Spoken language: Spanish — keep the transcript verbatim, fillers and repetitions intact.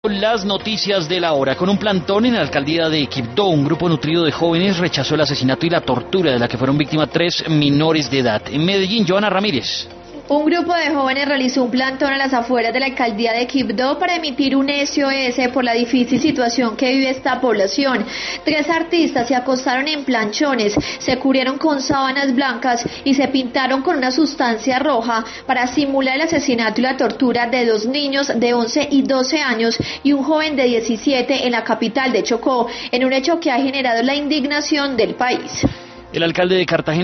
Las noticias de la hora. Con un plantón en la alcaldía de Quibdó, un grupo nutrido de jóvenes rechazó el asesinato y la tortura de la que fueron víctimas tres menores de edad. En Medellín, Joana Ramírez. Un grupo de jóvenes realizó un plantón a las afueras de la alcaldía de Quibdó para emitir un S O S por la difícil situación que vive esta población. Tres artistas se acostaron en planchones, se cubrieron con sábanas blancas y se pintaron con una sustancia roja para simular el asesinato y la tortura de dos niños de once y doce años y un joven de diecisiete en la capital de Chocó, en un hecho que ha generado la indignación del país. El alcalde de Cartagena